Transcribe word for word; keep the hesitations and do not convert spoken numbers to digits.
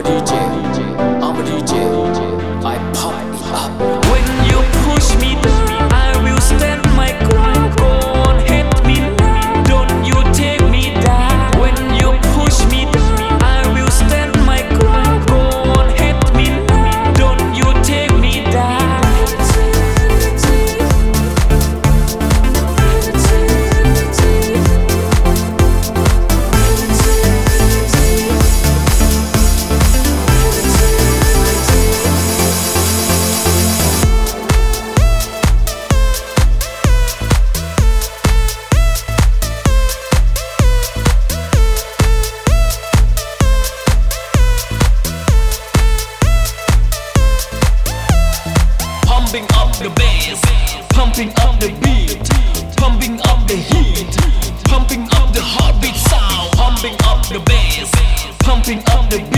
D J, I'm a D J, I pump it up. When you push me down, I will stand my ground. Go on, hit me now, don't you take me down. When you push me down, I will stand my ground. Go on, hit me now, don't you take me down. Pumping up the bass, pumping up the beat, pumping up the heat, pumping up the heartbeat sound. Pumping up the bass, pumping up the